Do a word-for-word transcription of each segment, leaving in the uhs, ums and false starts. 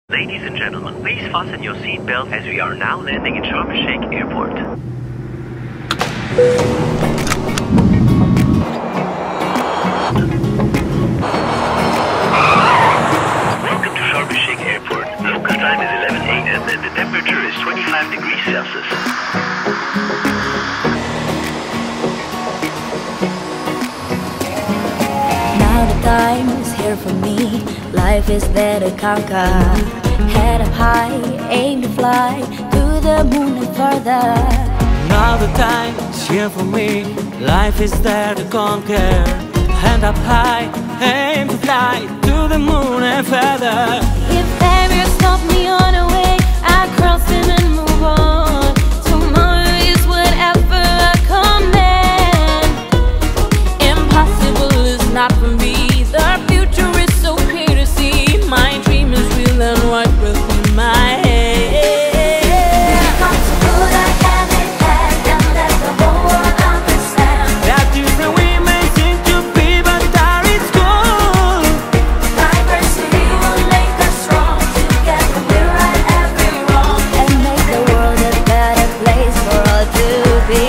Ladies and gentlemen, please fasten your seatbelt as we are now landing in Sharm el-Sheikh Airport. Welcome to Sharm el-Sheikh Airport. Local time is eleven a m and the temperature is twenty-five degrees Celsius. Now the time is here for me. Life is there to conquer. Head up high, aim to fly to the moon and further. Now the time is here for me. Life is there to conquer. Hand up high, aim to fly to the moon and further. If ever stop me on the way, I cross him and move on. Tomorrow is whatever I command. Impossible is not for me. The future is so clear to see. My dream is real and right within my head. We've come so good I hand in hand and let the whole world understand That is the way may seem to be, but that is good. diversity will make us strong. Together we'll right every wrong and make the world a better place for all to be.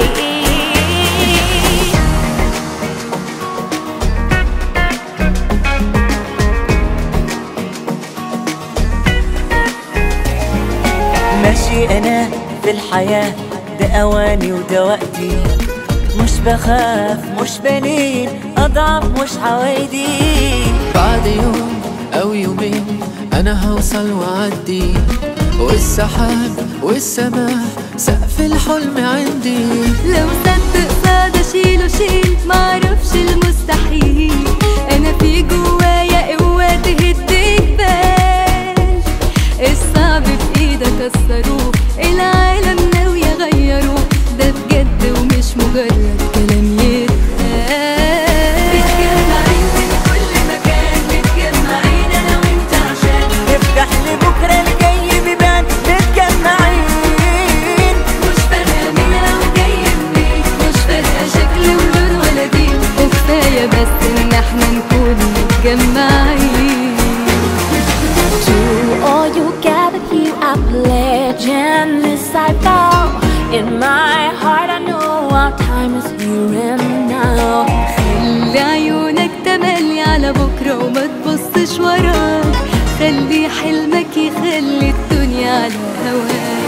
ماشي أنا في الحياة، ده أواني وده وقتي. مش بخاف مش بنين، أضعف مش عوايدي. بعد يوم أو يومين أنا هوصل وأعدي، والسحاب والسماء سقف الحلم عندي. لو صدق صاد اشيله شيل معرفش المستحيل. انا في جوايا قوة تهد جبال، الصعب في ايدك كسروه، العالم ناوي يغيروه، ده بجد ومش مجرد كلام يتقال. متجمعين من كل مكان، متجمعين انا وانت عشان نفتح لبكرة الجاي بيبان متجمعين. مش فارقة مين أو جاي منين، مش فارقة شكل ولون ولا دين، وكفاية بس إن احنا نكون متجمعين. To all you gathered here, I pledge and this I vow. In my heart I know our time is here and now. خلي عيونك تملي على بكرة وما تبصش وراك، خلي حلمك يخلي الدنيا على هواك.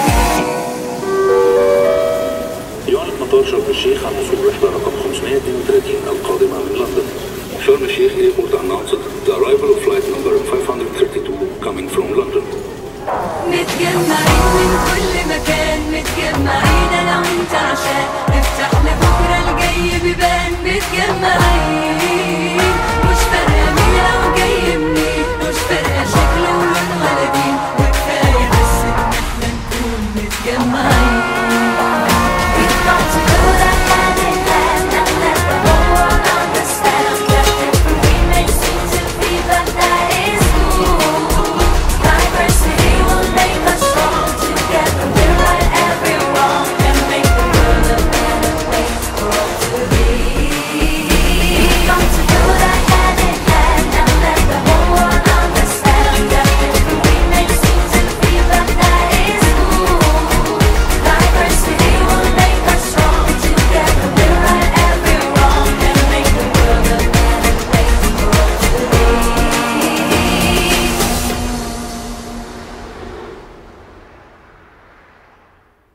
يعلن مطار شرم الشيخ عن وصول رحلة رقم خمسمائة واثنين وثلاثين القادمة من لندن. Sharm el-Sheikh Airport announced the arrival of flight number five hundred thirty-two coming from London. متجمعين من كل مكان، متجمعين انا وانت عشان نفتح لبكرة الجاي بيبان متجمعين.